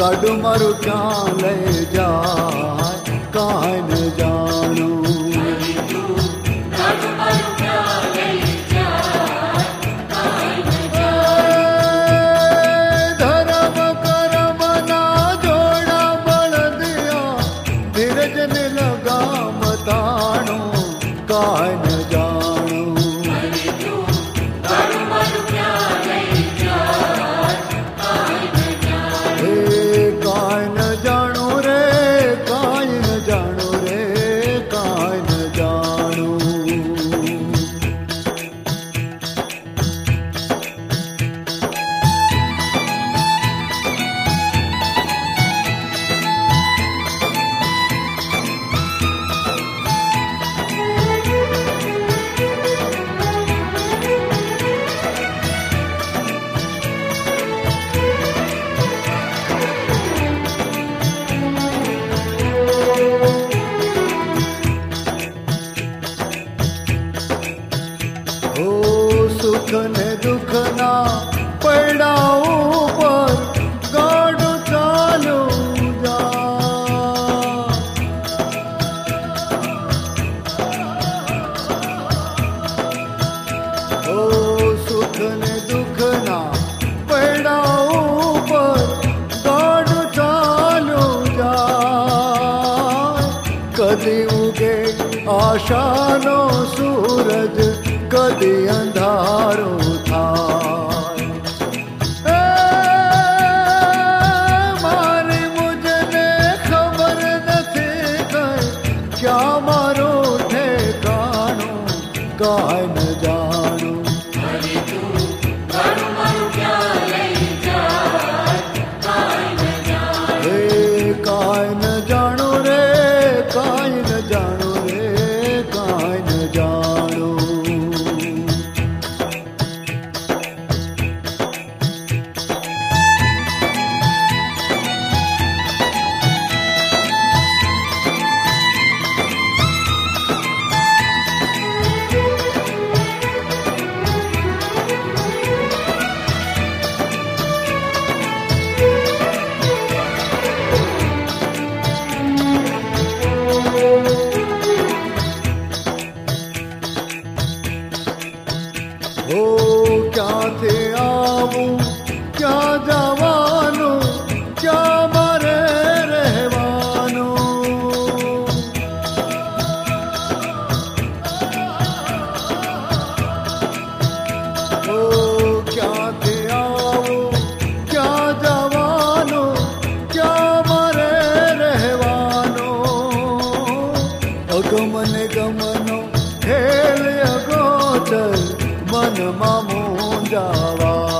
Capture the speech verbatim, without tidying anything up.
गाडू मारू क्या ले जाए काहे न जानो। धर्म करम ना जोड़ा बल दिया धीरज ने लगा मतानो काहे न जानो। सुख ने दुख ना पड़ा ऊपर गाडू चालू जा। ओ सुख ने दुख ना पड़ा ऊपर गाडू चालू जा। कदी उगे आशानो सूरज कदी अंधारो थाय। मारी मुझने खबर नथी कई क्या मारो ठेकानो काहे न जानो। हे काहे न जानो रे काहे न जानो रे काहे न जानो। ओ क्या थे आवू क्या जवानो क्या मरे रहवानो। ओ क्या थे आवू क्या जवानो क्या मरे रहवानो। अगमन गमनो खेल अगोचर मन मामू जावा।